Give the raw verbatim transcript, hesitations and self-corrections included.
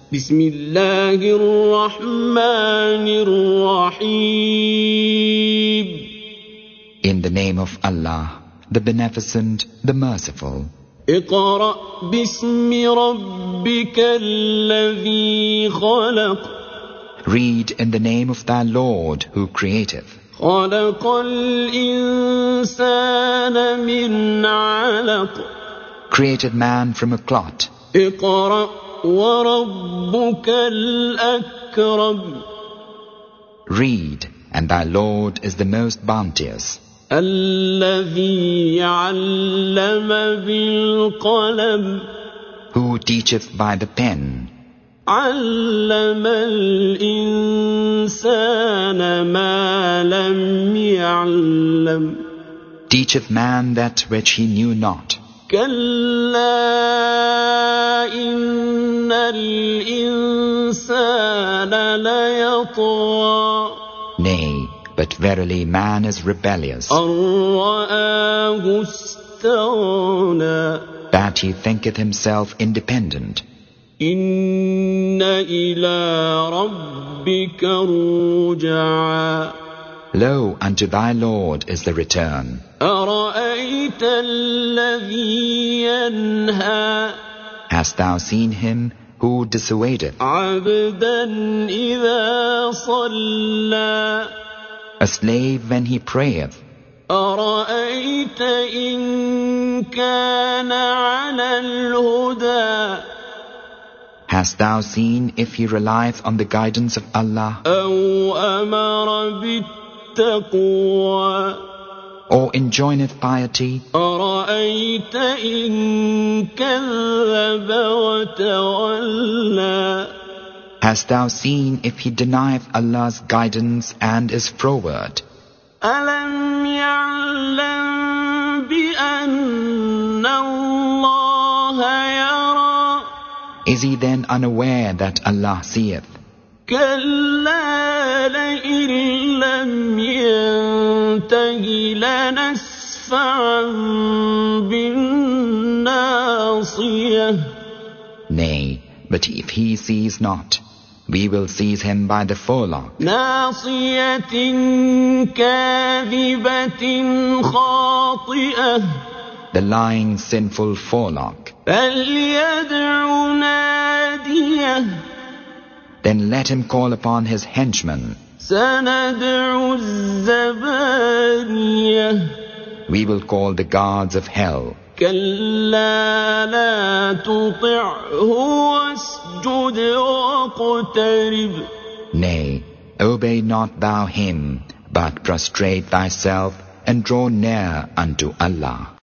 بسم الله الرحمن الرحيم. In the name of Allah, the Beneficent, the Merciful. اقرأ باسم ربك الذي خلق. Read in the name of thy Lord who createth. خلق الإنسان من علق. Created man from a clot. اقرأ وربك الأكرم. Read, and thy Lord is the most bounteous. الذي علم بالقلم. Who teacheth by the pen. علم الإنسان ما لم يعلم. Teacheth man that which he knew not. كلا إن الإنسان ليطغى. Nay, but verily man is rebellious, أن رآه استغنى. that he thinketh himself independent. إن إلى ربك الرجعى. Lo, unto thy Lord is the return. أرأيت الذي ينهى. Hast thou seen him who dissuadeth عبدا إذا صلى. a slave when he prayeth? أرأيت إن كان على الهدى. Hast thou seen if he relieth on the guidance of Allah, أو أمر بالتقوى. or enjoineth piety? أرأيت إن كذب وتولى. Hast thou seen if he denieth Allah's guidance and is froward? ألم يعلم بأن الله يرى. Is he then unaware that Allah seeth? كلا لئن لم ينته لنسفعا بالناصية. Nay, but if he sees not, we will seize him by the forelock. ناصية كاذبة خاطئة. The lying sinful forelock. فليدع ناديه. Then let him call upon his henchmen. سندع الزبانية. We will call the guards of hell. كلا لا تطعه واسجد واقترب. Nay, obey not thou him, but prostrate thyself and draw near unto Allah.